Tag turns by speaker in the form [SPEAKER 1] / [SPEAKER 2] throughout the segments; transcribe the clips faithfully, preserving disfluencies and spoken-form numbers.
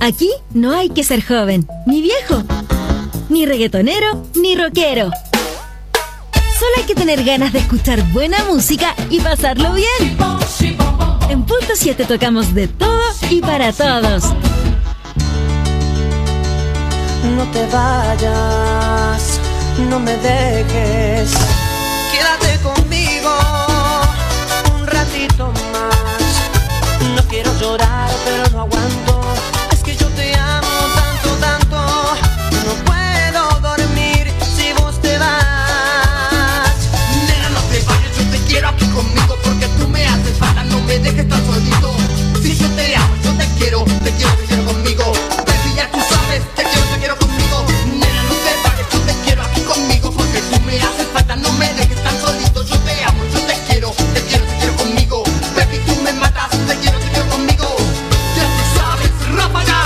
[SPEAKER 1] Aquí no hay que ser joven, ni viejo, ni reggaetonero, ni rockero. Solo hay que tener ganas de escuchar buena música y pasarlo bien. En Punto siete tocamos de todo y para todos.
[SPEAKER 2] No te vayas, no me dejes. Quédate conmigo un ratito más. No quiero llorar, pero no aguanto. Es que yo te amo tanto, tanto. No puedo dormir si vos te vas.
[SPEAKER 3] Nena, no te vayas, yo te quiero aquí conmigo, porque tú me haces falta, no me dejes tan solito. Si yo te amo, yo te quiero, te quiero, te quiero conmigo. Baby, ya tú sabes, te quiero, te quiero conmigo. Nena, no te vayas, yo te quiero aquí conmigo, porque tú me haces falta, no me dejes tan solito. Yo te amo, yo te quiero, te quiero, te quiero conmigo. Baby, tú me matas, te quiero, te quiero conmigo. Ya tú sabes, ráfaga.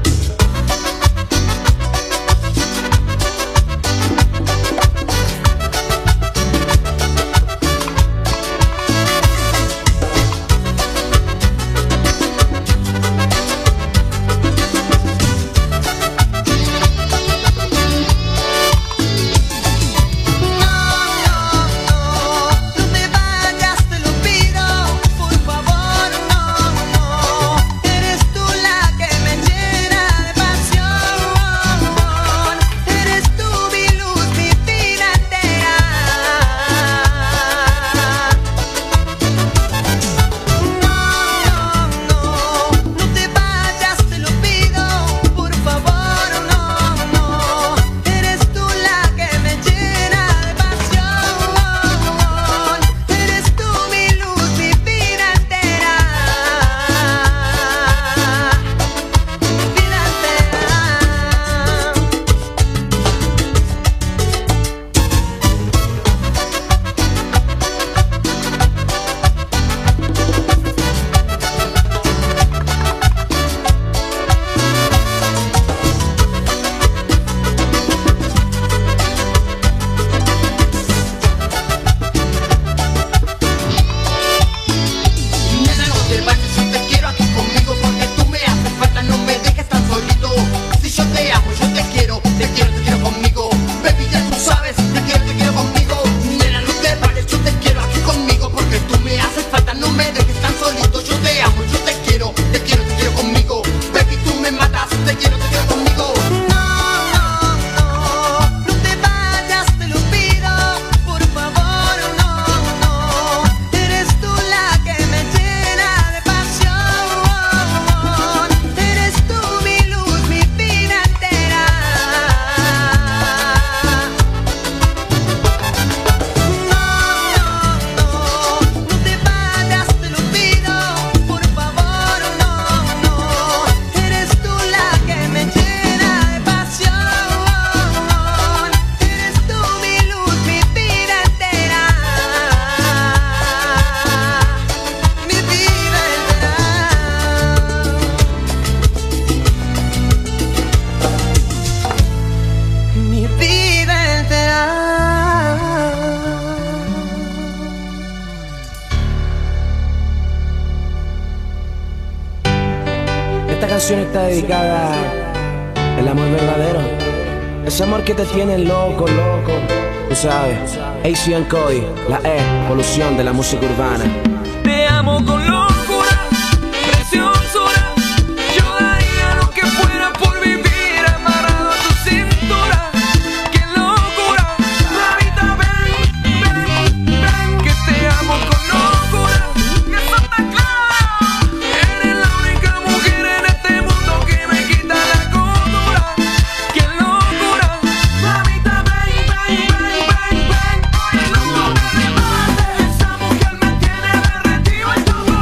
[SPEAKER 4] Esta canción está dedicada al amor verdadero, ese amor que te tiene loco, loco. Tú sabes, A C and Cody, la E, evolución de la música urbana.
[SPEAKER 2] Te amo con locura, preciosura. Yo daría lo que fuera por vivir amarrado a tu cintura. ¡Qué locura! Mamita, ven, ven, ven, que te amo con locura. Que eso está claro. Eres la única mujer en este mundo que me quita la cordura. ¡Qué locura! Mamita, ven, ven, ven, ven, ven. Oye, no me levantes, esa mujer me tiene derretido y todo.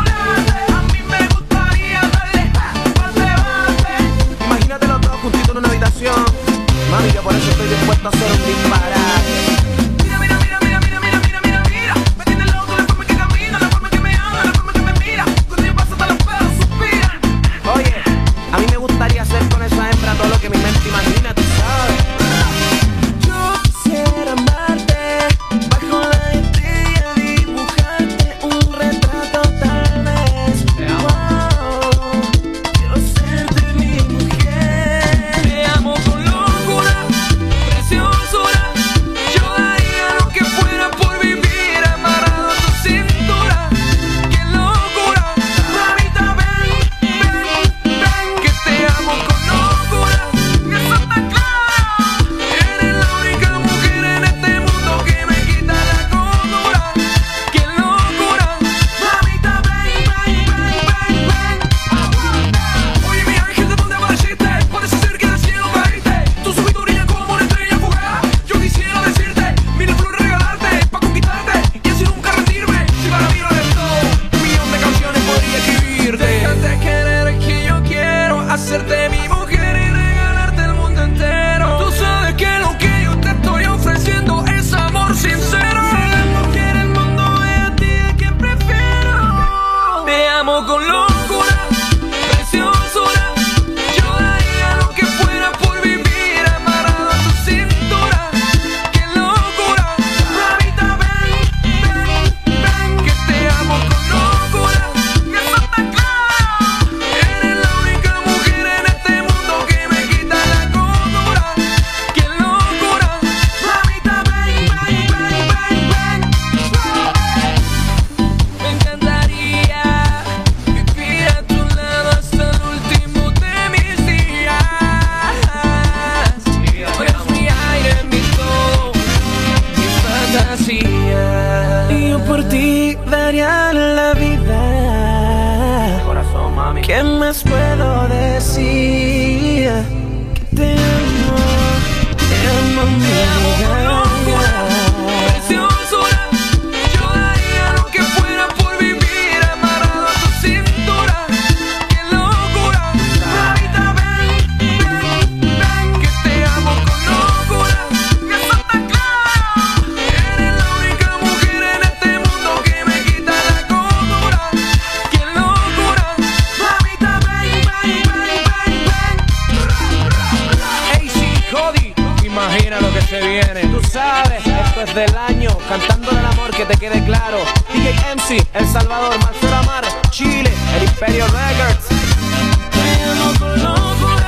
[SPEAKER 5] ti daría la vida.
[SPEAKER 4] Corazón, mami.
[SPEAKER 5] ¿Qué más puedo decir? Que te amo, te amo, mi vida.
[SPEAKER 2] Preciosura, yo daría lo que fuera por vivir amarrado a tu cintura. ¡Qué locura! Mamita, ven, ven, ven, que te amo con locura. Que eso está claro. Eres la única mujer en este mundo que me quita la cordura. ¡Qué locura! Mamita, ven, ven, ven, ven, ven.
[SPEAKER 4] Hey, sí, Cody, imagina lo que se viene. Tú sabes, esto es del año, cantándole al amor, que te quede claro. D J M C, El Salvador, Marcelo Amar, Chile, El Imperio Records.
[SPEAKER 5] Te amo con locura.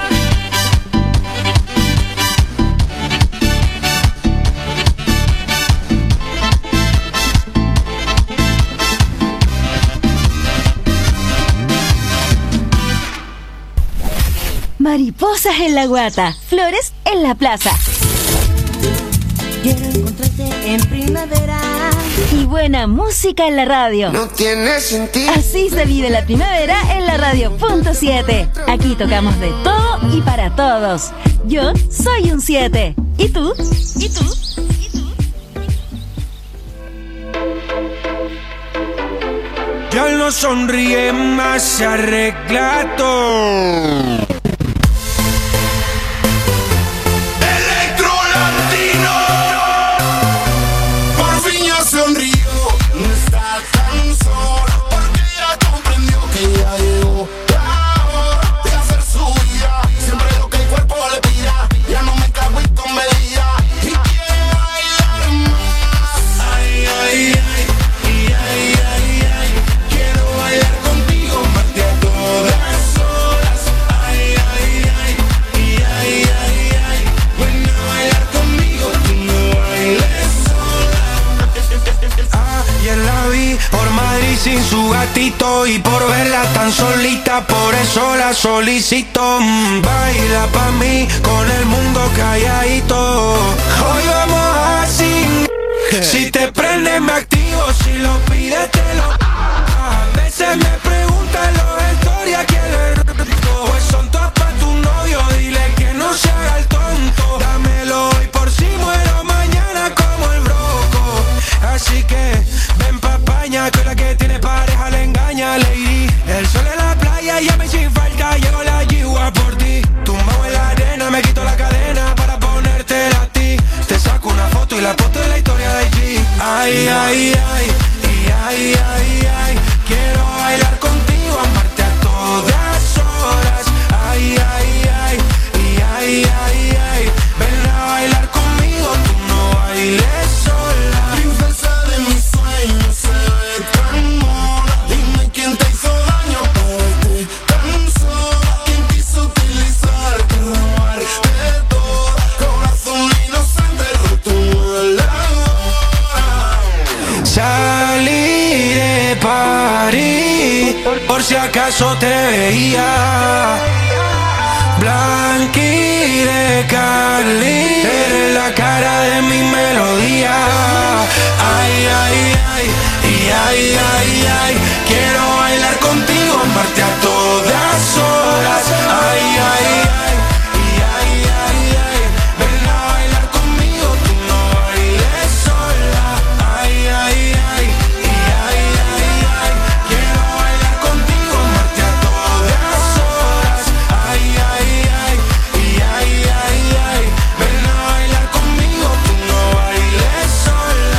[SPEAKER 1] Mariposas en la guata, flores en la plaza.
[SPEAKER 6] Quiero encontrarte en primavera.
[SPEAKER 1] Y buena música en la radio.
[SPEAKER 3] No tiene sentido.
[SPEAKER 1] Así se vive la primavera en la radio punto siete. Aquí tocamos de todo y para todos. Yo soy un siete. ¿Y tú? ¿Y tú? ¿Y tú?
[SPEAKER 5] Ya no sonríe más, se arregla todo.
[SPEAKER 3] Sonrío, no está tan sola porque ya comprendió que ya llegó la hora de hacer su vida. Siempre lo que el cuerpo le pida, ya no me cago en con medida y quiero bailar más. Ay, ay, ay, ay, ay, ay, ay. Quiero bailar contigo más de a todas horas. Ay, ay, ay, ay, ay, ay, ay. Ven a bailar conmigo, tú no bailes sola.
[SPEAKER 5] Ayer la vi por Madrid sin su gatito y por verla tan solita, por eso la solicito. Mm, baila pa' mí con el mundo calladito. Hoy vamos así. Si te prende me activo, si lo pides te lo. A veces me preguntan los historias quién es rico. Pues son todas pa' tu novio, dile que no se haga el tonto. Dámelo hoy por si muero mañana como el broco. Así que ven pa' España, que la que tiene pareja le engaña, lady. El sol en la playa, ya me sin falta, llegó la yigua por ti. Tumbado en la arena, me quito la cadena para ponértela a ti. Te saco una foto y la foto de la historia de G. Ay, ay, ay, y ay, ay, ay. Quiero bailar contigo, amarte a todas horas. Ay, ay, ay, y ay, ay, ay. Ven a bailar conmigo, tú no bailes sola.
[SPEAKER 3] Princesa de mis sueños, se ve tan mona. Dime quién te hizo daño para verte tan sola. Quién quiso utilizarte, robarte todo. Corazón inocente, roto en la hora.
[SPEAKER 5] Salí de París, por si acaso te veía. Blanqui de Cali, eres la cara de mi melodía. Ay, ay, ay, y ay, ay, ay. Quiero bailar contigo, amarte a todas horas. Ay, ay, ay, y ay, ay, ay. Ven a bailar conmigo, tú no bailes sola. Ay, ay, ay, y ay, ay, ay. Quiero bailar contigo, amarte a todas horas. Ay, ay, ay, y ay, ay, ay. Ven a bailar conmigo, tú no bailes sola.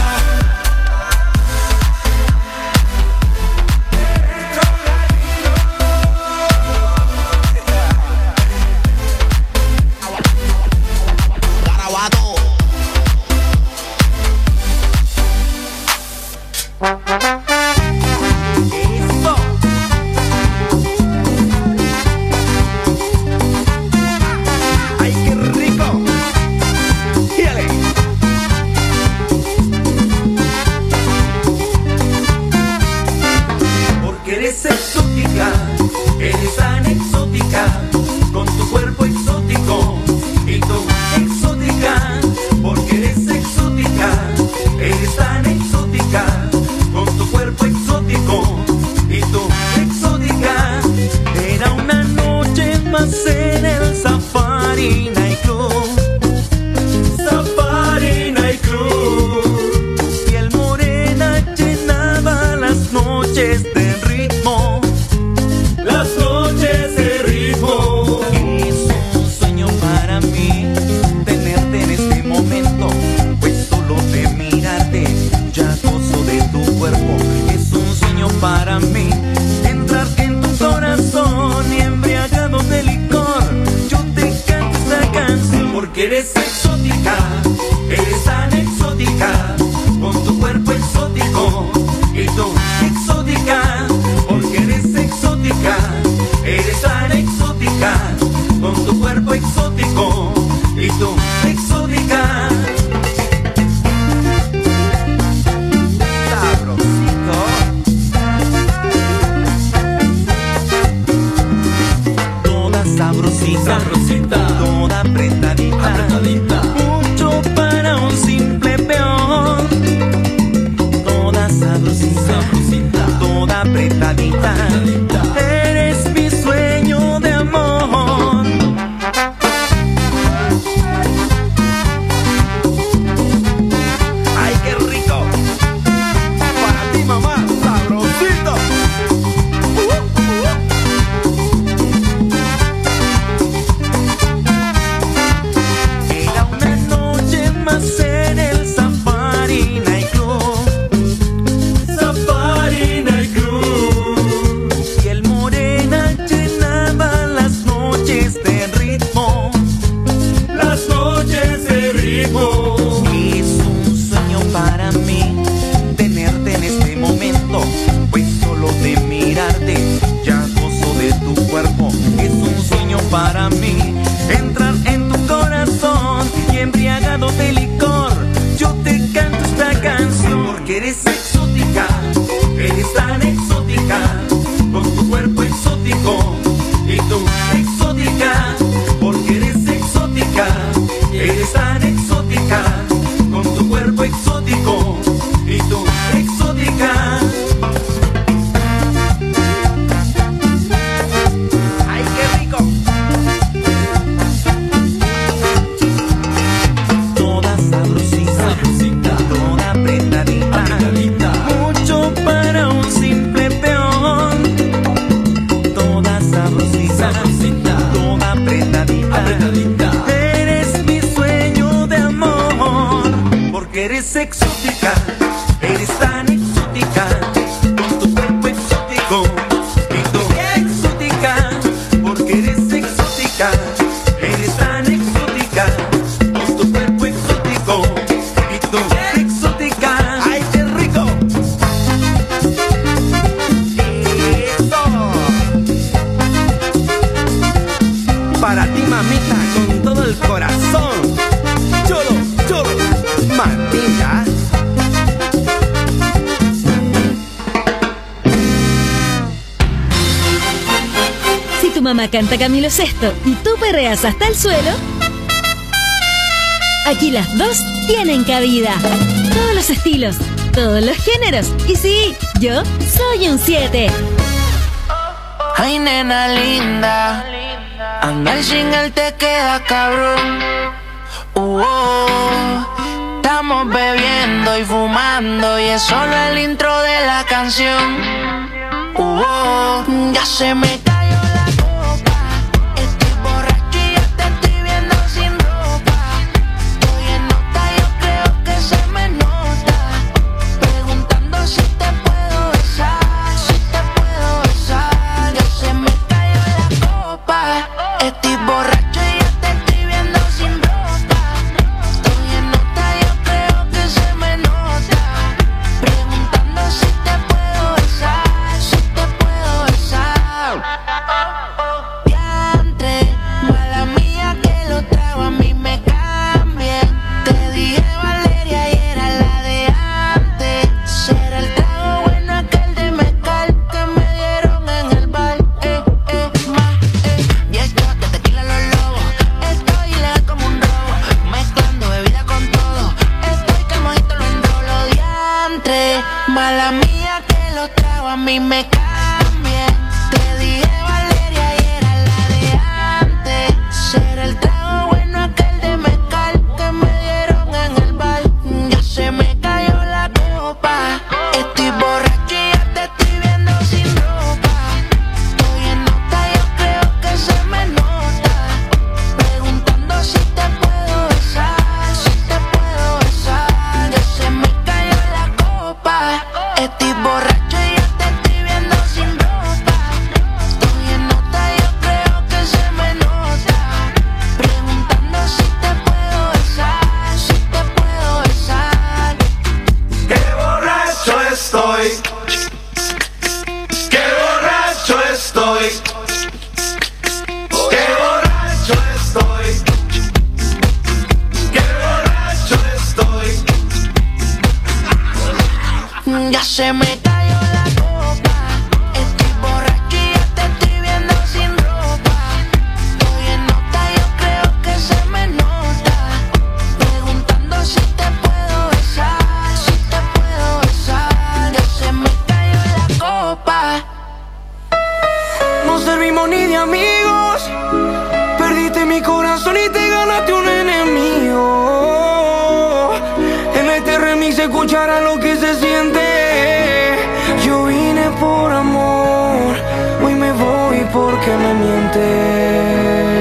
[SPEAKER 7] noches de ritmo,
[SPEAKER 2] las noches de ritmo.
[SPEAKER 7] Es un sueño para mí tenerte en este momento, pues solo de mirarte ya gozo de tu cuerpo. Es un sueño para mí entrar en tu corazón y embriagado de licor yo te canto esta canción.
[SPEAKER 2] Porque eres exótica, eres tan exótica, con tu cuerpo exótico. Y tú exótica, porque eres exótica, eres tan exótica, con tu cuerpo exótico. Y tú exótica.
[SPEAKER 7] Sabrosito. Toda sabrosita,
[SPEAKER 2] Sabrosita,
[SPEAKER 7] toda apretadita,
[SPEAKER 2] apretadita.
[SPEAKER 7] mucho para un simple peón. Toda sabrosita,
[SPEAKER 2] Sabrosita,
[SPEAKER 7] toda apretadita,
[SPEAKER 2] apretadita.
[SPEAKER 7] eres mi sueño de amor. Ay, qué rico. Para ti, mamá, sabrosito. Era una noche más en el Safari Night Club.
[SPEAKER 2] Safari Night Club.
[SPEAKER 7] Tu piel morena llenaba las noches de ritmo.
[SPEAKER 2] Las noches de ritmo.
[SPEAKER 7] Es un sueño para mí tenerte en este momento, pues solo de mirarte ya gozo de tu cuerpo. Es un sueño para mí entrar en tu corazón y embriagado de licor yo te canto esta canción.
[SPEAKER 2] Porque eres exótica, eres tan exótica, con tu cuerpo exótico. Y tú exótica, porque eres exótica, eres tan exótica, con tu cuerpo exótico. Y tú exótica.
[SPEAKER 7] ¡Ay, qué rico! Toda sabrosita,
[SPEAKER 2] Sabrosita,
[SPEAKER 7] toda apretadita,
[SPEAKER 2] apretadita.
[SPEAKER 7] mucho para un simple peón. Toda sabrosita,
[SPEAKER 2] Sabrosita,
[SPEAKER 7] toda apretadita,
[SPEAKER 2] apretadita.
[SPEAKER 7] eres mi sueño de amor. Porque eres exótica, eres tan exótica, con tu cuerpo exótico. Y tú exótica, porque eres exótica, eres tan exótica, con tu cuerpo exótico. Y tú exótica. ¡Ay, qué rico! ¡Eso! Para ti, mamita, con todo el corazón. Cholo, cholo, mamita.
[SPEAKER 1] Si tu mamá canta Camilo Sesto y tú perreas hasta el suelo, aquí las dos tienen cabida. Todos los estilos, todos los géneros. Y sí, yo soy un siete.
[SPEAKER 8] Ay, nena linda, andar sin él te queda cabrón. Uh, oh, estamos bebiendo y fumando y es solo el intro de la canción. Uh, oh, ya se me cayó la copa, estoy borracho y ya te estoy viendo sin ropa. Estoy en nota, yo creo que se me nota, preguntando si te puedo besar, si te puedo besar. Ya se me cayó la copa, estoy borracho y ya te estoy viendo sin ropa. Estoy en nota, yo creo que se me nota, preguntando si te puedo besar, si te puedo besar. Diantre, mala mía que lo trago, a mí me cambié. Te dije Valeria y era la de antes. Será el trago bueno aquel de mezcal que me dieron en el bar. Eh, eh, más, eh. Diez shots de tequila los lobos. Estoy ilegal como un robo, mezclando bebida con todo. Estoy que el mojito lo enrolo. Diantre, mala mía que lo trago, a mí me cambié. Te dije Valeria y era la de antes. Será el trago bueno aquel de mezcal que me dieron en el bar. Ya se me cayó la copa, estoy borracho y ya te estoy viendo Ya se me cayó la copa. Estoy borracho y ya te estoy viendo sin ropa. Estoy en nota, yo creo que se me nota. Preguntando si te puedo besar, si te puedo besar. Ya se me cayó la copa.
[SPEAKER 2] No servimos ni de amigos. Perdiste mi corazón y te ganaste un enemigo. En este remix se escuchará lo que se siente. Yo vine por amor, hoy me voy porque me mientes.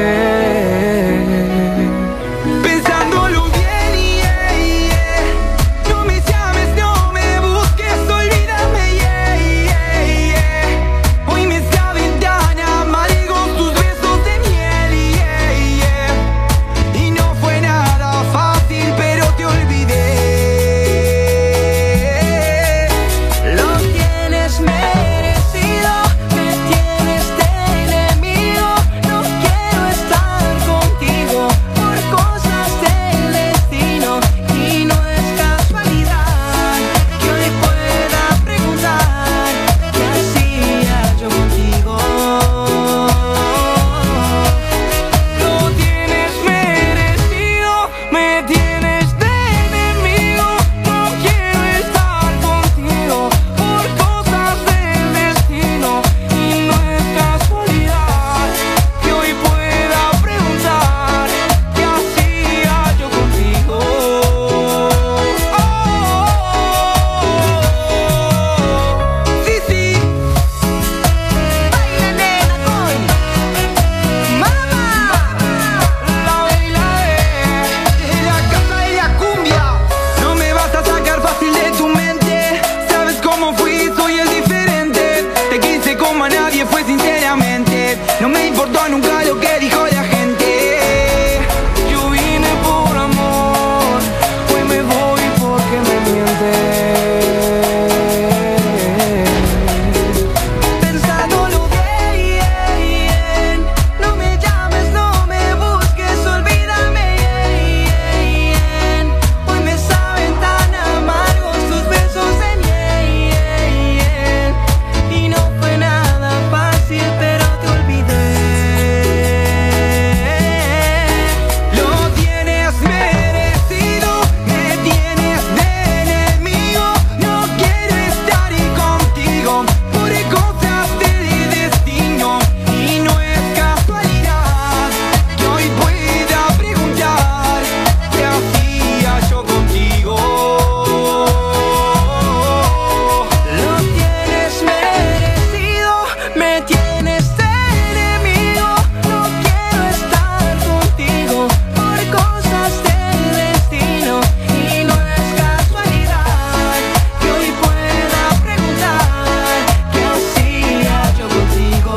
[SPEAKER 2] Pensándolo bien, yeah, yeah. No me llames, no me busques, olvídame, yeah, yeah, yeah. Hoy me saben tan amargos tus besos de miel, yeah, yeah. Y no fue nada fácil, pero te olvidé. Lo tienes merecido, me tienes de enemigo. No quiero estar contigo por cosas del destino. Y no es casualidad que hoy pueda preguntar qué hacía yo contigo. Lo tienes merecido, me tienes de enemigo. No quiero estar contigo por cosas del destino. Y no es casualidad que hoy pueda preguntar qué hacía yo contigo. Oh, sí, sí. Baila, nena, con mamá. La baila de la casa de la cumbia. No me vas a sacar fácil de tu mente. Sabes cómo fui, soy el diferente. Te quise como a nadie fue sinceramente. No me importó nunca lo que dijo la gente. Yo vine por amor, hoy me voy porque me mientes. Pensándolo bien, no me llames, no me busques, olvídame, yeah. Hoy me saben tan amargos tus besos de miel. Y no fue nada fácil, pero te olvidé. Lo tienes merecido, me tienes de enemigo. No quiero estar contigo por cosas del destino. Y no es casualidad que hoy pueda preguntar qué hacía yo contigo. Lo tienes merecido, me tienes de enemigo. No quiero estar contigo por cosas del destino. Y no es casualidad que hoy pueda preguntar qué hacía yo contigo.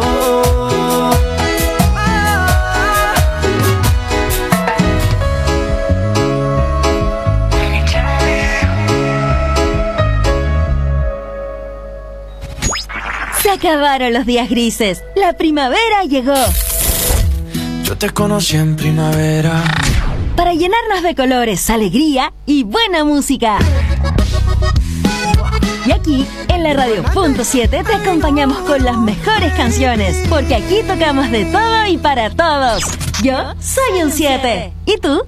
[SPEAKER 1] Se acabaron los días grises. La primavera llegó.
[SPEAKER 2] Yo te conocí en primavera.
[SPEAKER 1] Para llenarnos de colores, alegría y buena música. Y aquí, en la Radio Punto siete, te acompañamos con las mejores canciones. Porque aquí tocamos de todo y para todos. Yo soy un siete. ¿Y tú?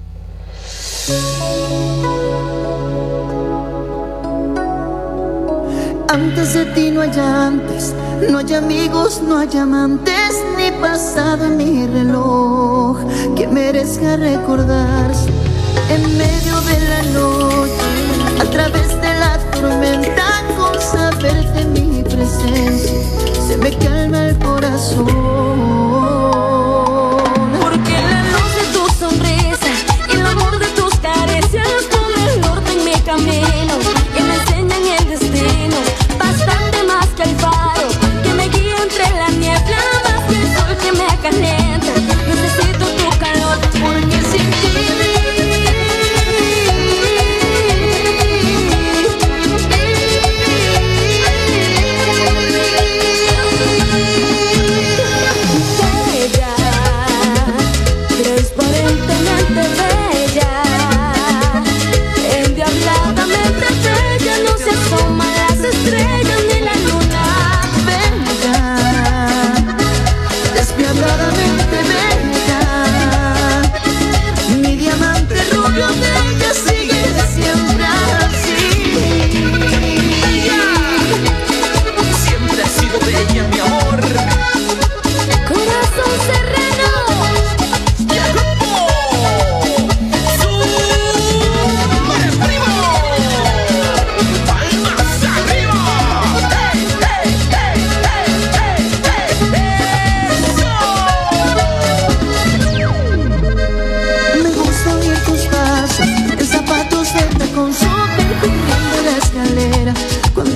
[SPEAKER 6] Antes de ti no hay antes, no hay amigos, no hay amantes, ni pasado en mi reloj que merezca recordarse. En medio de la noche, a través de la tormenta, con saberte mi presencia, se me calma el corazón.
[SPEAKER 9] Porque la luz de tu sonrisa y el amor de tus caricias ponen el norte en mi camino y me enseñan el destino. Bastante más que el faro que me guía entre la niebla, más que el sol que me calienta. Necesito tu calor porque sin ti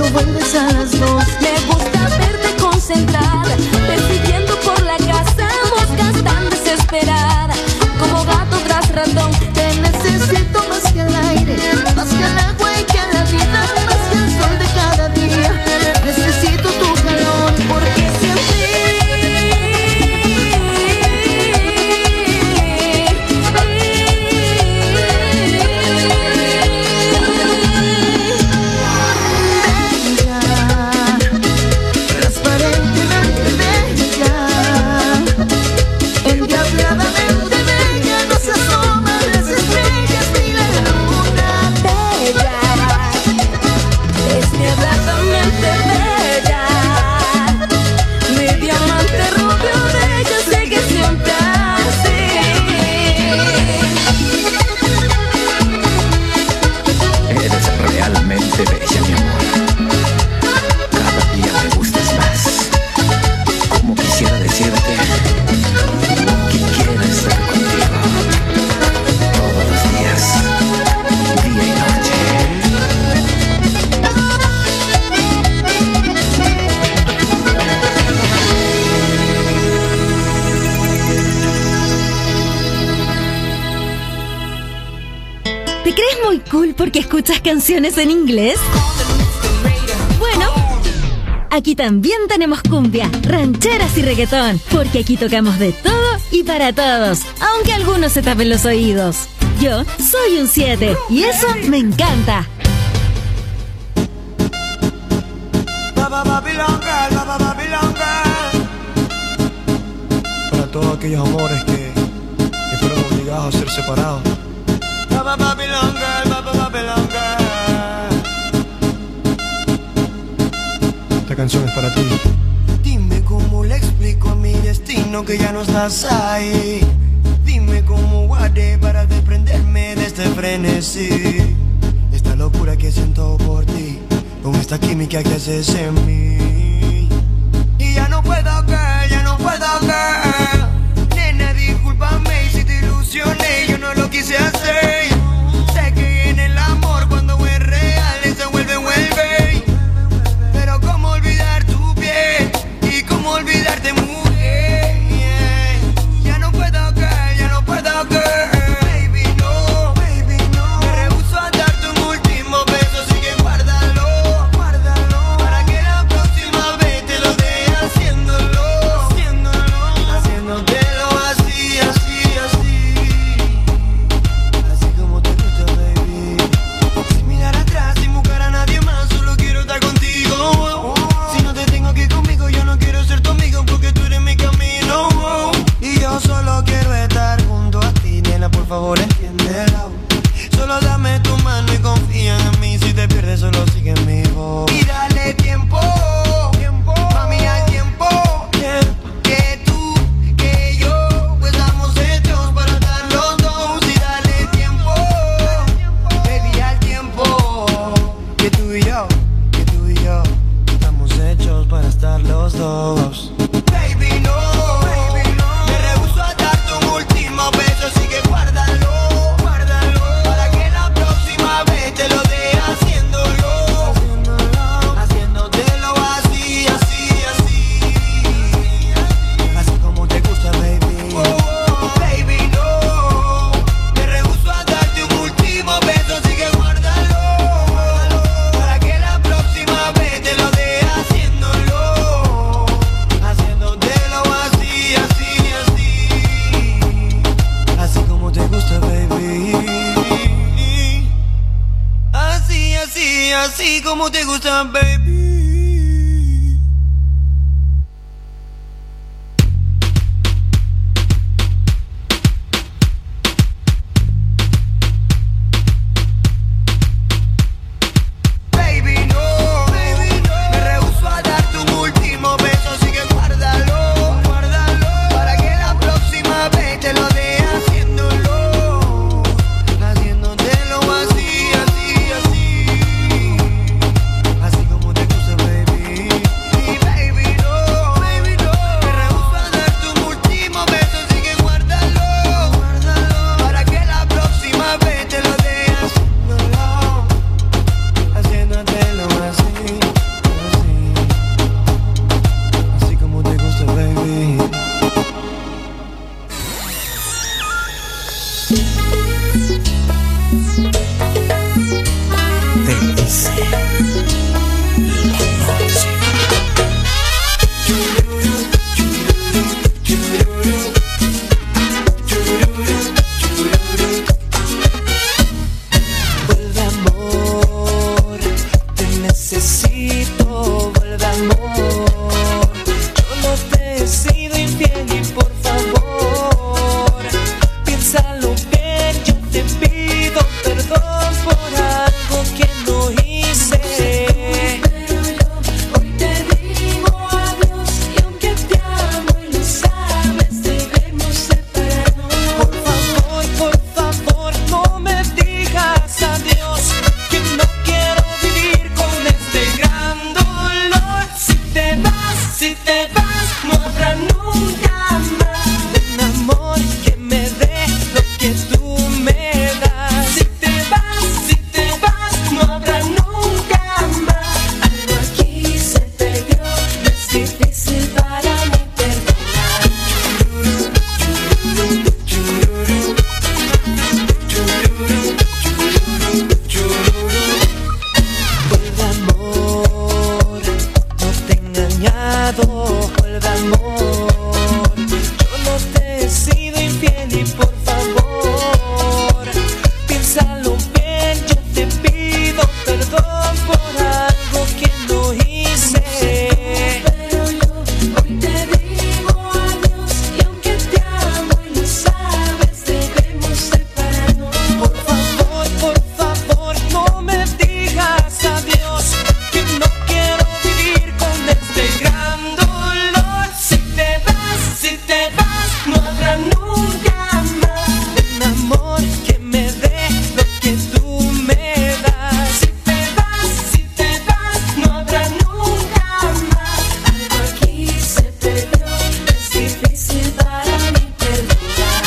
[SPEAKER 6] cuando vuelves a las dos.
[SPEAKER 9] Me gusta verte concentrada, persiguiendo por la casa, moscas tan desesperada, como gato tras ratón.
[SPEAKER 6] Te necesito más que el aire, más que el agua y que la vida, más que el sol de cada día. Necesito tu calor porque siempre
[SPEAKER 10] bella, mi amor. Cada día me gustas más. Como quisiera decirte que quiero estar contigo todos los días, día y noche.
[SPEAKER 1] ¿Te crees muy cool porque escuchas canciones en inglés? Bueno, aquí también tenemos cumbia, rancheras y reggaetón, porque aquí tocamos de todo y para todos, aunque algunos se tapen los oídos. Yo soy un siete y eso me encanta.
[SPEAKER 11] Para todos aquellos amores que, que fueron obligados a ser separados. Esta canción es para ti.
[SPEAKER 12] Dime cómo le explico a mi destino que ya no estás ahí. Dime cómo guardé para desprenderme de este frenesí. Esta locura que siento por ti, con esta química que haces en mí. Y ya no puedo caer, ya no puedo caer. Nena, discúlpame si te ilusioné, yo no lo quise hacer. Sé que en el amor cuando es real se vuelve, vuelve. Pero cómo olvidar tu piel y cómo olvidarte, mujer. Ya no puedo caer, ya no puedo caer. Baby no, baby no. Me rehuso a darte un último beso, así que guárdalo, guárdalo. Para que la próxima vez te lo dé haciéndolo, haciéndolo, haciéndotelo así, así, así. Así como te gusta, baby. Sin mirar atrás, sin buscar a nadie más, solo quiero estar contigo. Si no te tengo aquí conmigo, yo no quiero ser tu amigo porque tú eres mi camino. Y yo solo quiero estar junto a ti, nena, por favor entiéndelo. Solo dame tu mano y confía en mí. Si te pierdes, solo sigue mi voz. Y dale tiempo, tiempo, mami, al tiempo. Que tú, que yo, pues estamos hechos para estar los dos. Y dale tiempo, baby, al tiempo. Que tú y yo, que tú y yo, estamos hechos para estar los dos. Baby, no, baby, no. Me rehuso a darte un último beso, así que guárdalo, guárdalo. Para que la próxima vez te lo dé haciéndolo, haciéndolo, haciéndotelo así, así, así. Así como te gusta, baby. Oh, baby, no. Me rehuso a darte un último beso, así que guárdalo, para que la próxima vez te lo dé haciéndolo, haciéndotelo así, así, así. Así como te gusta, baby. Así, así, así como te gusta, baby. Baby, no, baby, no. Me rehuso a darte un último beso, así que guárdalo, guárdalo. Para que la próxima vez te lo dé haciéndolo, haciéndotelo así, así, así. Así como te gusta.
[SPEAKER 2] lado, vuelve amor. Yo no te he sido infiel y por favor, piénsalo bien, yo te pido perdón por algo que no hice. Pero yo hoy te digo adiós y aunque te amo y lo sabes, debemos separarnos. Por favor, por favor, no me digas adiós, que no quiero vivir con este gran dolor. Si te vas, si te vas, no habrá nunca más un amor que me dé lo que tú me das. Si te vas, si te vas, no habrá nunca más. Algo aquí se perdió, es difícil para mí perdonar.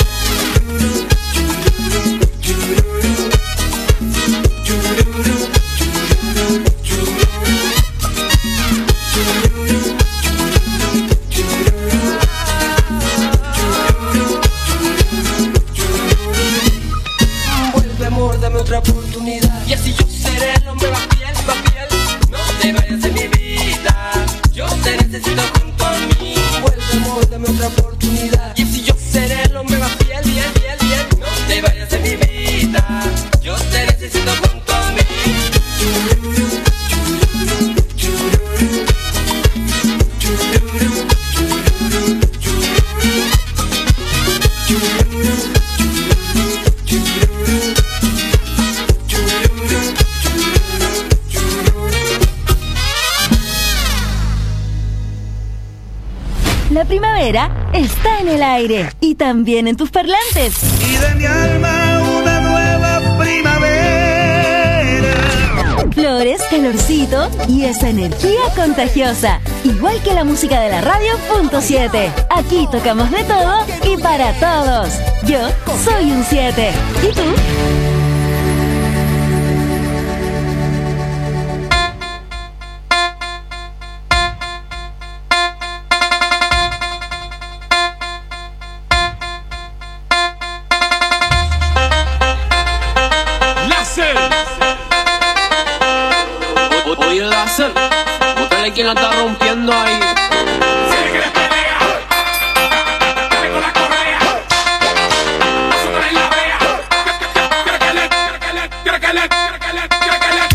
[SPEAKER 2] Vuelve amor, dame otra oportunidad y así yo seré el hombre más fiel, más fiel. No te vayas de mi vida, yo te necesito junto a mí. Vuelve amor, dame otra oportunidad y así yo seré el hombre más fiel, fiel, fiel, fiel. No te vayas de mi vida, yo te necesito junto a mí.
[SPEAKER 1] La primavera está en el aire y también en tus parlantes.
[SPEAKER 7] Y de mi alma una nueva primavera.
[SPEAKER 1] Flores, calorcito y esa energía contagiosa. Igual que la música de la radio punto siete. Aquí tocamos de todo y para todos. Yo soy un siete. ¿Y tú?
[SPEAKER 13] Oye, láser, bótale quien la está rompiendo ahí.
[SPEAKER 2] Sigue que le pelea, dale con la correa, azúcar en la brea. Quiere que le, quiere que le, quiere que le, quiere que le, quiere que le.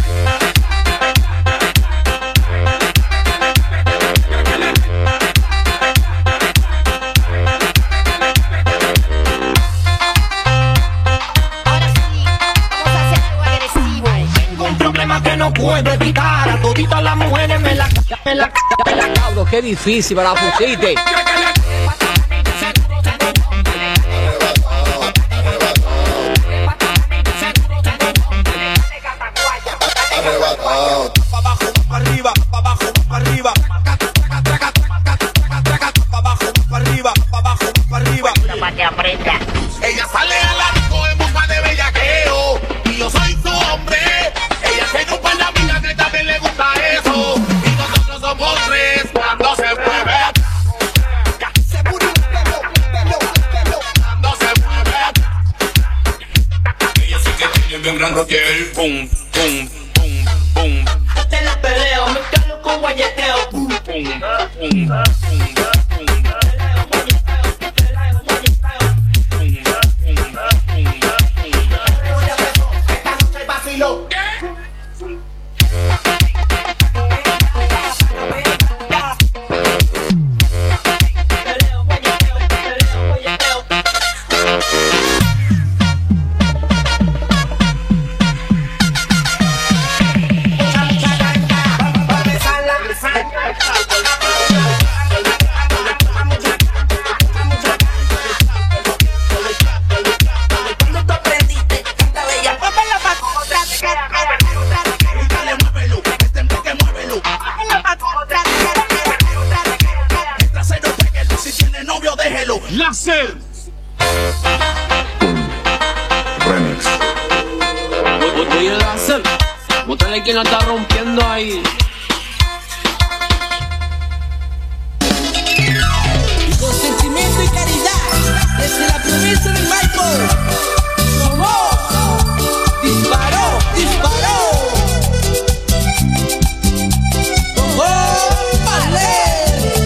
[SPEAKER 3] Ahora sí, vamos a hacer algo agresivo.
[SPEAKER 2] Tengo un problema que no puedo evitar. A toditas las mujeres me la, me la, me la.
[SPEAKER 13] Cabro, qué difícil para la pusiste.
[SPEAKER 7] Pa' abajo, pa' arriba, pa' abajo, pa' arriba. Pa' abajo, pa' arriba, pa' abajo, pa' arriba.
[SPEAKER 3] Ella sale a la disco en busca de bellaqueo y yo soy su hombre. Ella se ocupa en la vida que también le gusta eso. Y nosotros somos tres cuando se mueve. Se murió un pelo, un pelo, un pelo. Cuando se mueve.
[SPEAKER 7] Ella sí que tiene bien grande el pum, pum, pum, pum.
[SPEAKER 2] Te la peleo, me calo con guayeteo.
[SPEAKER 7] Pum, pum, pum, pum.
[SPEAKER 2] Láser.
[SPEAKER 10] Remix.
[SPEAKER 13] Oye, láser, bótale quien la está rompiendo ahí.
[SPEAKER 2] Y con sentimiento y caridad, desde la promesa del Michael, sonó, disparó, disparó. ¡Oh, vale!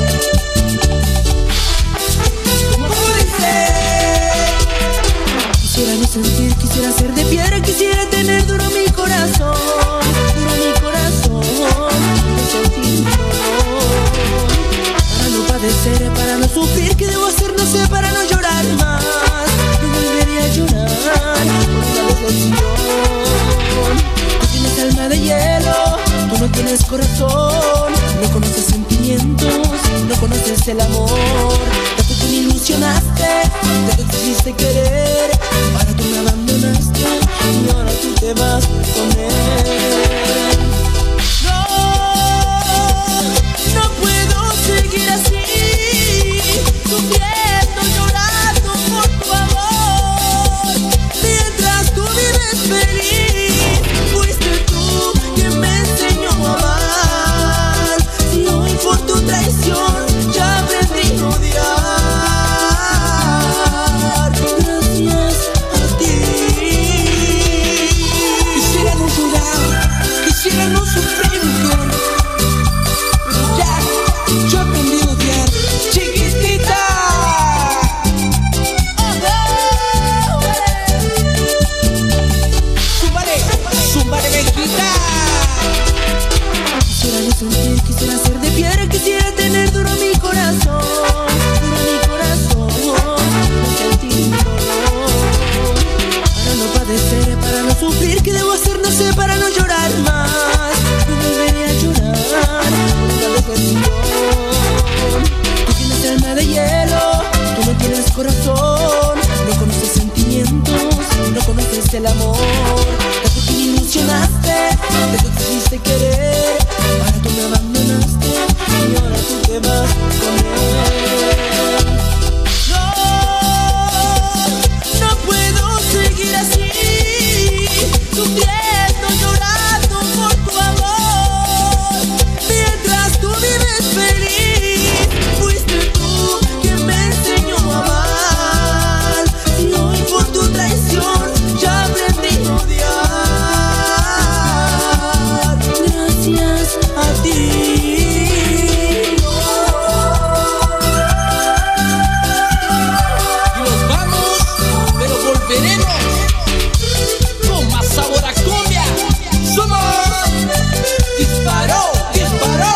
[SPEAKER 14] tienes corazón, no conoces sentimientos, no conoces el amor. Tanto tú me ilusionaste, tanto te hiciste querer, ahora tú me abandonaste y ahora tú te vas con él. No, no puedo seguir así, sufriendo, llorando por tu amor, mientras tú vives feliz. Fuiste tú quien me enseñó a amar, y hoy por tu traición ya aprendí a odiar. Gracias a ti. Quisiera no llorar, quisiera no sufrir, mujer, pero ya yo aprendí a odiar. Chiquitita. Súbale, súbale, mezquita. Quisiera no sentir, quisiera ser de piedra, quisiera tener duro mi corazón, duro mi corazón, no sentir dolor, para no padecer, para no sufrir. ¿Qué debo hacer? No sé, para no llorar más, no volveré a llorar por la decepción. Tú tienes alma de hielo, tú no tienes corazón, no conoces sentimientos, no conoces el amor. Tanto que me ilusionaste, tanto te hiciste querer, ahora tú me abandonaste y ahora tú te vas con él. No, no puedo seguir así, sufriendo, llorando por tu amor, mientras tú vives feliz. Fuiste tú quien me enseñó a amar, y hoy por tu traición ya aprendí a odiar. Gracias a ti. Y nos vamos, pero volveremos con más sabor a cumbia. Somos Disparó, Disparó.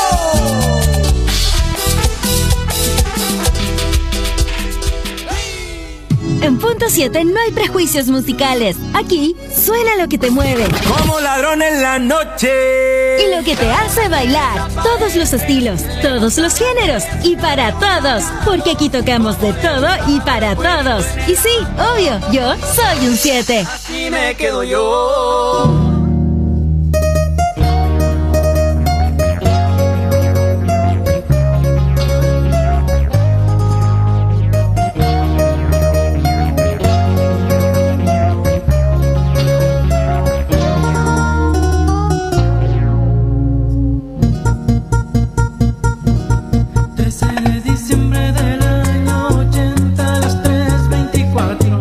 [SPEAKER 1] En Punto siete no hay prejuicios musicales. Aquí suena lo que te mueve
[SPEAKER 5] Como ladrón en la noche.
[SPEAKER 1] y lo que te hace bailar. Todos los estilos, todos los géneros y para todos. Porque aquí tocamos de todo y para todos. Y sí, obvio, yo soy un siete.
[SPEAKER 2] Así me quedo yo.
[SPEAKER 14] trece de diciembre del año ochenta, a las tres veinticuatro.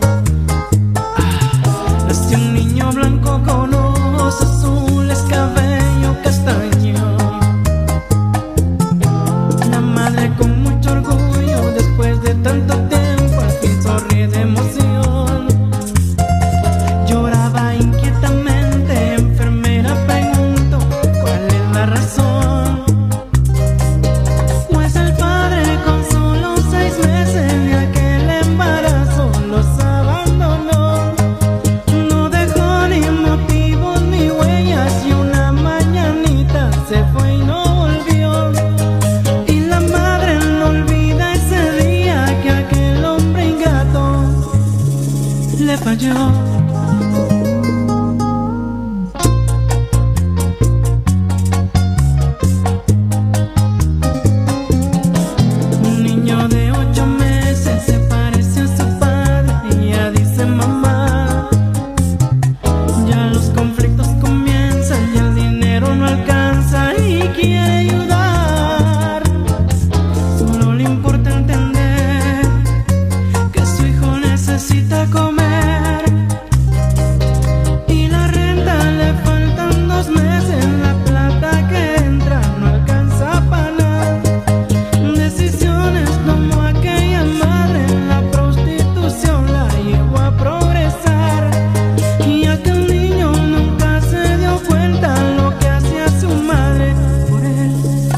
[SPEAKER 14] Nació un niño blanco con ojos azules, cabello castaño. La madre con mucho orgullo, después de tanto tiempo, al fin sonríe de emoción. Lloraba inquietamente, enfermera preguntó cuál es la razón. Pues el padre con solo seis meses de aquel embarazo los abandonó. No dejó ni motivos ni huellas y una mañanita se fue y no volvió. Y la madre no olvida ese día que aquel hombre ingrato le falló. Un niño de ocho meses se parece a su padre y ya dice mamá. Ya los conflictos comienzan y el dinero no alcanza y quiere ayudar. Solo le importa entender que su hijo necesita comer. Y la renta le faltan dos meses, la plata que entra no alcanza para nada. Decisiones tomó aquella madre, la prostitución la llevó a progresar. Y aquel niño nunca se dio cuenta lo que hacía su madre por él.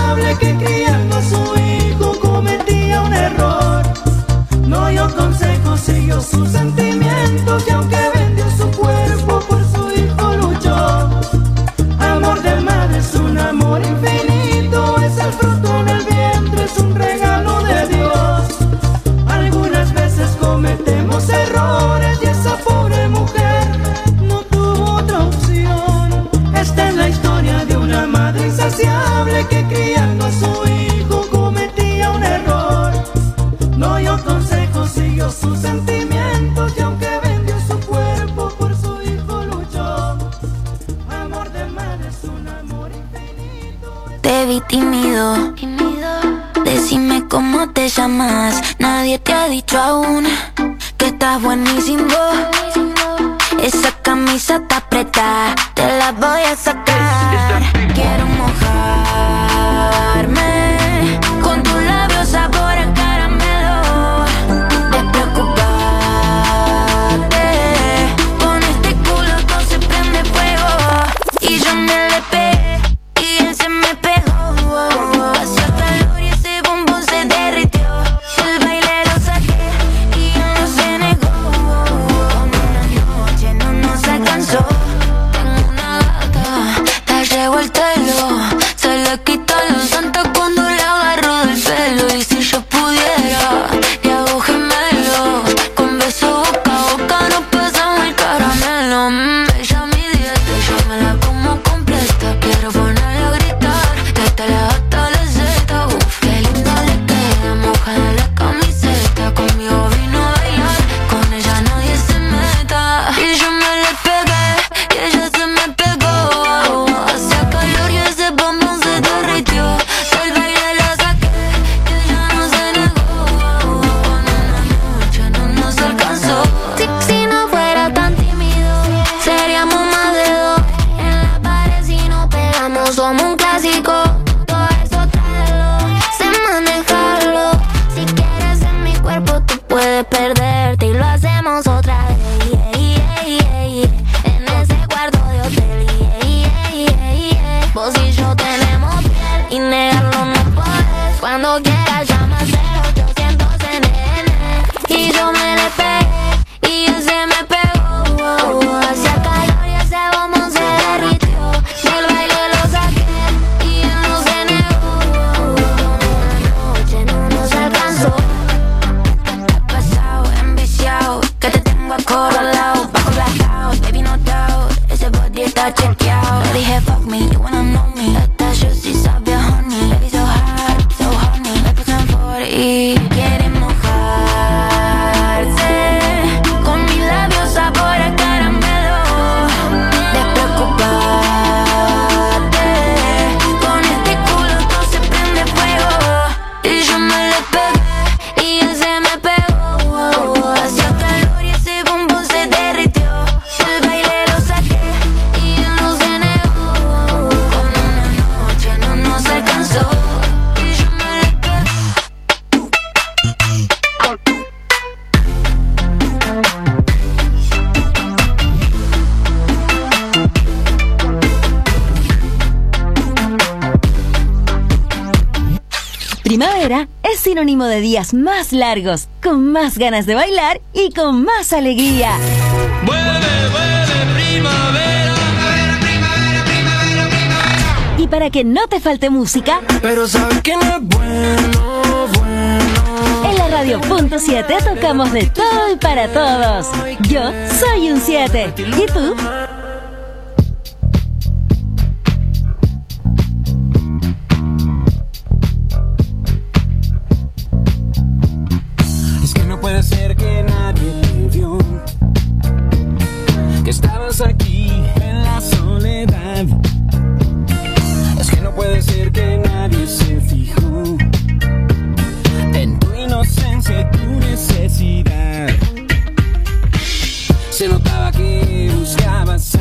[SPEAKER 14] insaciable que criando a su hijo cometía un error. No oyó consejos, siguió sus sentimientos y aunque vendió su cuerpo por su hijo luchó. Amor de madre es un amor infinito, es el fruto en el vientre, es un regalo de Dios. Algunas veces cometemos errores y esa pobre mujer no tuvo otra opción. Esta es la historia de una madre insaciable que criando a su hijo cometía un error. No oyó consejos, siguió sus sentimientos y aunque vendió su cuerpo por su hijo luchó. Amor de madre es un amor infinito.
[SPEAKER 15] Te vi tímido, decime cómo te llamas. Nadie te ha dicho aún que estás buenísimo. Esa camisa está apretada, te la voy a sacar. Quiero mojarme con tus labios sabor a caramelo. Despreocupate, con este culo todo se prende fuego. Y yo me le pegué y él se me pegó. Hacía calor y ese bombón se derritió. El baile lo saqué y él no se negó. Una noche no nos alcanzó. Tengo una gata, está revuelta y lo se le quita los santos cuando le agarro del pelo. Y si yo pudiera, le hago gemelo. Con beso boca a boca nos pasamos el caramelo. Mm, ella mi dieta, yo me la como completa. Quiero ponerla a gritar, desde la hasta la zeta. Uf, qué linda le queda, mojada la camiseta. Conmigo vino a bailar, con ella nadie se meta. Y yo me le pegué, y ella se me pegó. Hacía calor y ese bombón se derritió. Del baile la saqué, y ella no se negó. Una noche no nos alcanzó. Si, si no fuera tan tímido, seríamos más de dos. En la pared si nos pegamos somos un clásico. Todo eso tráelo, sé manejarlo. Si quieres en mi cuerpo tú puedes perderte y lo hacemos otra vez. Yeah, yeah, yeah, yeah. En ese cuarto de hotel. Yeah, yeah, yeah, yeah. Vos y yo tenemos piel y negarlo no podés. Cuando quieras llama al cero ochocientos N N. Y yo me le pegué y él se me pegó. Hacía calor y ese bombón se derritió. Del baile lo saqué y él no se negó. Una noche no nos alcanzó. Pasado, enviciado, que te tengo acorralado. Bajo blackout, baby no doubt. Ese body está chequeado. Le dije fuck me, you wanna know me. Esta yo sí sabe a honey. Baby so hot, so honey. Me puse en forty. Quiere mojarse con mis labios sabor a caramelo. Despreocupate, con este culo todo se prende fuego. Y yo me le pegué y él se me pegó. Hacía calor y ese bombón se derritió. El baile lo saqué y él no se negó. Una noche no nos alcanzó. Y yo me le pegué.
[SPEAKER 1] Primavera es sinónimo de días más largos, con más ganas de bailar y con más alegría. Y para que no te falte música,
[SPEAKER 5] pero sabes que no es bueno, bueno.
[SPEAKER 1] en la Radio Punto siete tocamos de todo y para todos. Yo soy un siete. ¿Y tú?
[SPEAKER 4] Es que no puede ser que nadie te vio, que estabas aquí en la soledad. Es que no puede ser que nadie se fijó en tu inocencia y tu necesidad. Se notaba que buscabas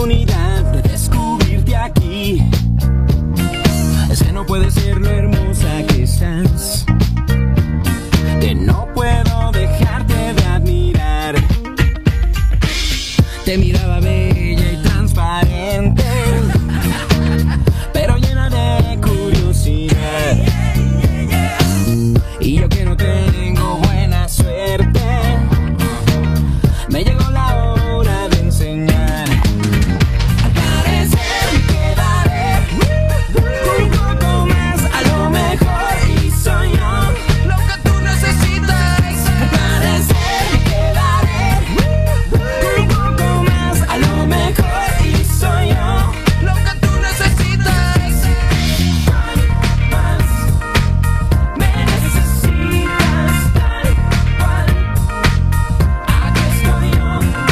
[SPEAKER 16] oportunidad de descubrirte aquí. Es que no puede ser lo hermosa que estás, que no puedo dejarte de admirar. Te miraba bella y transparente, pero llena de curiosidad. Y yo que no tengo buena suerte, me llegó la hora de enseñar. Al parecer quedaré un poco más, a lo mejor, y soy yo lo que tú necesitas. Al parecer quedaré un poco más, a lo mejor, y soy yo lo que tú necesitas. Más, me necesitas tal cual. Aquí estoy yo.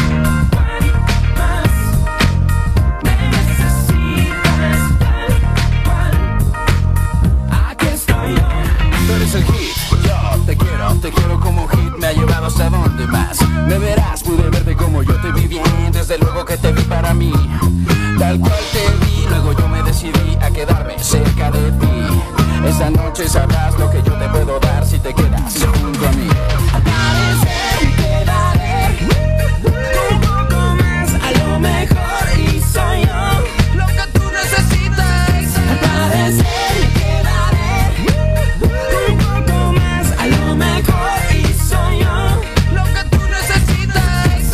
[SPEAKER 16] Más, me necesitas tal cual. Aquí estoy yo.
[SPEAKER 17] Tú eres el hit, yo te quiero, te quiero como hit, me ha llevado hasta donde más. Me verás, pude verte como yo te vi bien, desde luego que te vi para mí. Tal cual te vi, luego yo me decidí a quedarme cerca de ti. Esa noche sabrás lo que yo te puedo dar si te quedas junto a mí.
[SPEAKER 16] Al parecer quedaré un poco más, a lo mejor, y soy yo lo que tú necesitas. Al parecer quedaré un poco más, a lo mejor, y soy yo lo que tú necesitas.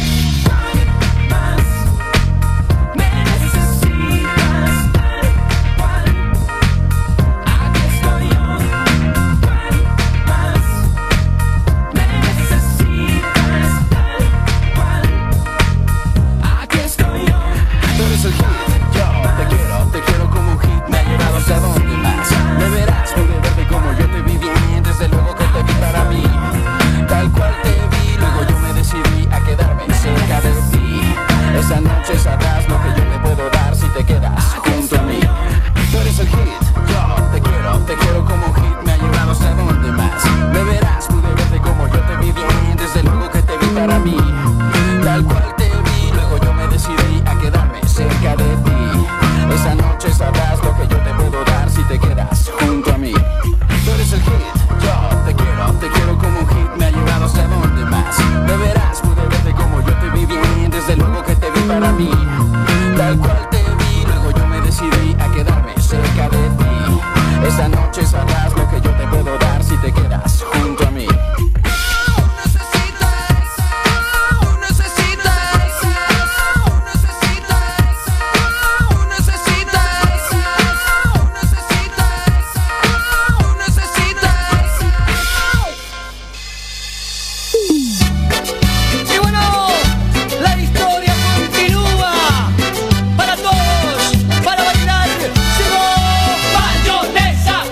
[SPEAKER 16] Más, me necesitas tal cual. Aquí estoy yo. Más, me necesitas tal cual. Aquí estoy yo.
[SPEAKER 17] Tú eres el hit, yo te quiero, te quiero como un hit, me ha llevado hasta donde más. Me verás, pude verte como yo te vi bien, desde luego que te vi para mí. Tal cual te vi, luego yo me decidí a quedarme cerca de ti. Esa noche sabrás lo que yo te puedo dar si te quedas junto a mí. Tú eres el hit, yo te quiero, te quiero como un hit, me ha llevado hasta donde más. Me verás, pude verte como yo te vi bien, desde luego que te vi para mí. Tal cual te vi, luego yo me decidí a quedarme cerca de ti. Esa noche sabrás lo que yo te puedo dar si te quedas junto a mí. Tú eres el hit, yo te quiero, te quiero como un hit, me ha llevado hasta donde más. Me verás, pude verte como yo te vi bien, desde luego que te vi para mí. Tal cual te vi, luego yo me decidí a quedarme cerca de ti. Esa noche sabrás lo que yo te puedo dar si te quedas junto a mí.
[SPEAKER 18] Y bueno, la historia continúa. Para todos, para bailar, llegó Mayonesa.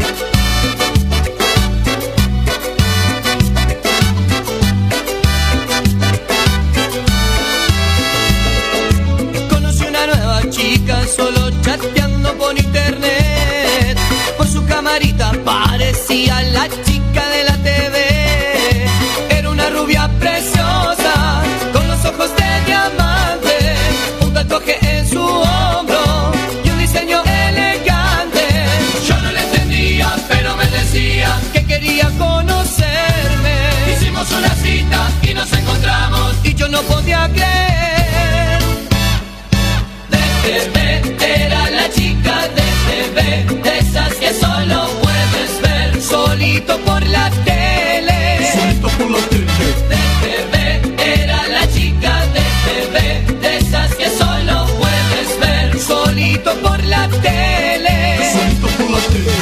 [SPEAKER 18] Conocí una nueva chica solo chateando por internet. Por su camarita parecía la chica de la T V. Era una rubia preciosa, con los ojos de diamante, un tatuaje en su hombro y un diseño elegante. Yo no le entendía, pero me decía que quería conocerme. Hicimos una cita y nos encontramos y yo no podía creer. De T V era la chica de T V, de esas que solo puedes ver solito por la tele. Solito por la tele. De T V era la chica de T V, de esas que solo puedes ver solito por la tele. Solito por la tele.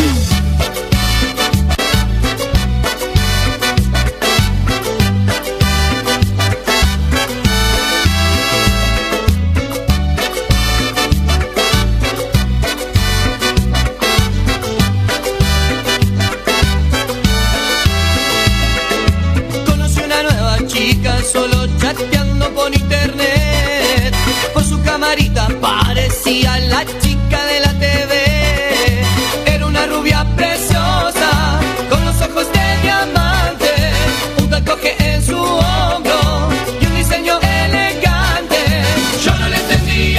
[SPEAKER 18] Solo chateando por internet. Por su camarita parecía la chica de la T V. Era una rubia preciosa, con los ojos de diamante, un tatuaje en su hombro y un diseño elegante. Yo no le entendía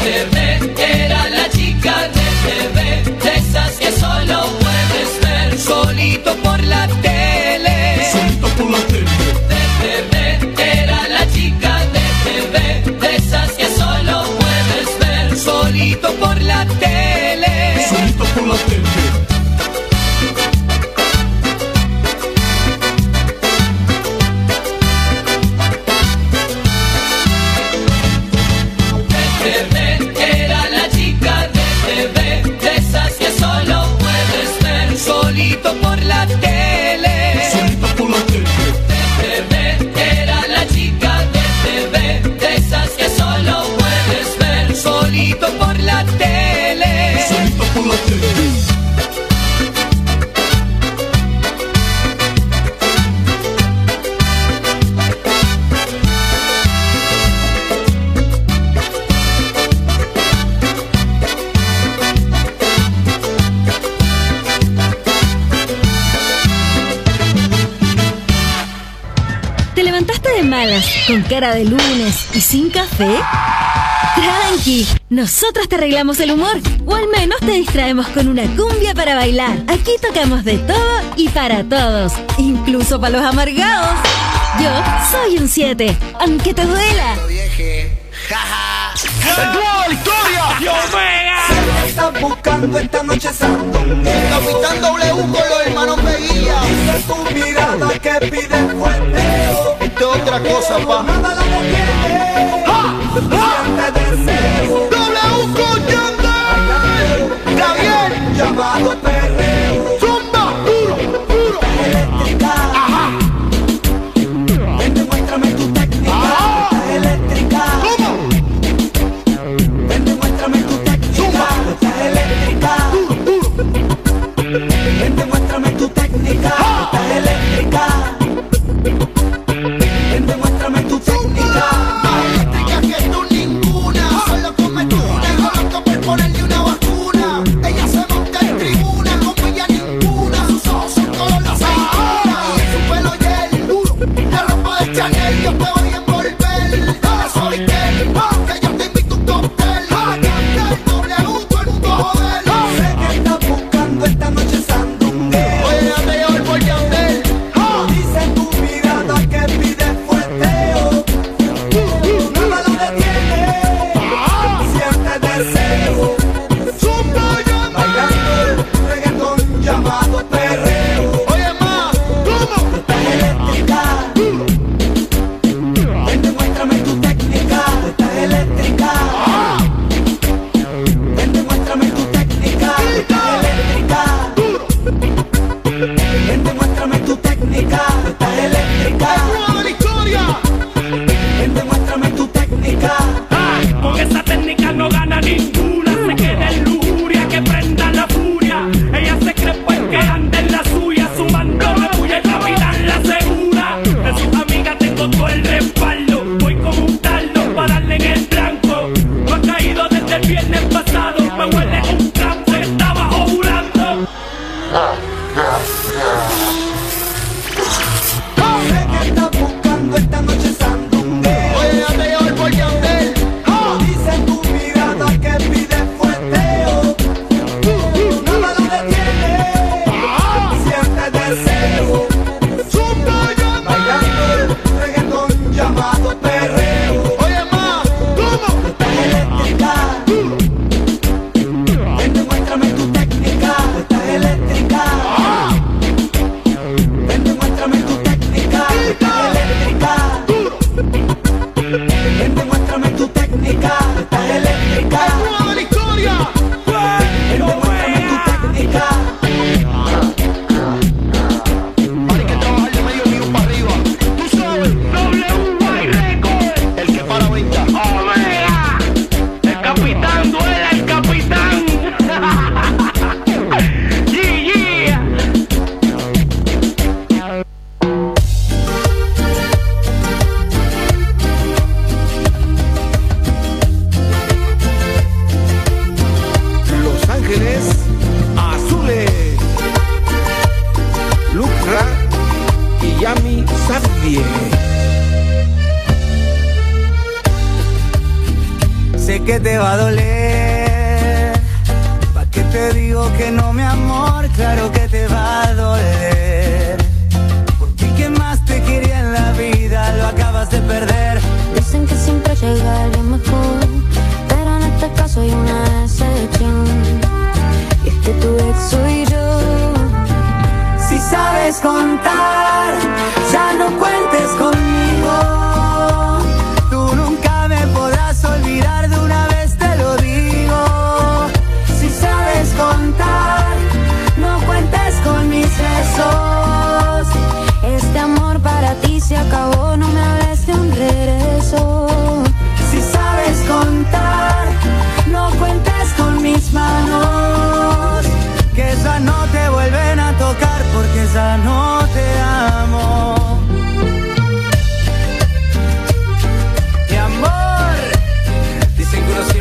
[SPEAKER 18] T V, era la chica de T V, de esas que solo puedes ver solito por la tele.
[SPEAKER 2] Solito por la tele.
[SPEAKER 18] De T V, era la chica de T V, de esas que solo puedes ver solito por la tele.
[SPEAKER 2] Solito por la tele.
[SPEAKER 18] Era la chica de T V, de esas que solo puedes ver solito por la tele.
[SPEAKER 2] Solito por la tele.
[SPEAKER 18] T V, era la chica de T V, de esas que solo puedes ver solito por la tele.
[SPEAKER 2] Solito por la tele.
[SPEAKER 1] ¿Te levantaste de malas, con cara de lunes y sin café? Tranqui, nosotros te arreglamos el humor, o al menos te distraemos con una cumbia para bailar. Aquí tocamos de todo y para todos, incluso para los amargados. Yo soy un siete, aunque te duela.
[SPEAKER 2] ¡Victoria! ¡Dios Omega!
[SPEAKER 3] Se estás buscando esta noche santo. El Capitán W con los hermanos Veguilla.
[SPEAKER 2] Dice tu mirada que pide fuego.
[SPEAKER 3] Esto es otra cosa, pa.
[SPEAKER 2] Nada la detiene. ¡Ja! Siente deseo.
[SPEAKER 3] W con Yandel. Gabriel.
[SPEAKER 2] Llamado perreo.
[SPEAKER 3] Zumba. Duro, duro.
[SPEAKER 2] Eléctrica.
[SPEAKER 3] Ajá.
[SPEAKER 2] Ven, demuéstrame tu técnica.
[SPEAKER 3] Ajá.
[SPEAKER 2] Estás eléctrica.
[SPEAKER 3] ¿Cómo?
[SPEAKER 2] Ven, demuéstrame tu técnica.
[SPEAKER 3] Zumba.
[SPEAKER 2] Estás eléctrica.
[SPEAKER 3] Duro, duro.
[SPEAKER 2] Ven, demuéstrame tu técnica.
[SPEAKER 3] ¡Ja!
[SPEAKER 2] Estás eléctrica. Ven, demuéstrame tu técnica.
[SPEAKER 3] Más eléctrica que tú ninguna.
[SPEAKER 19] te va a doler. ¿Pa' qué te digo que no, mi amor? Claro que te va a doler. Porque quien más te quería en la vida lo acabas de perder.
[SPEAKER 9] Dicen que siempre llega alguien mejor,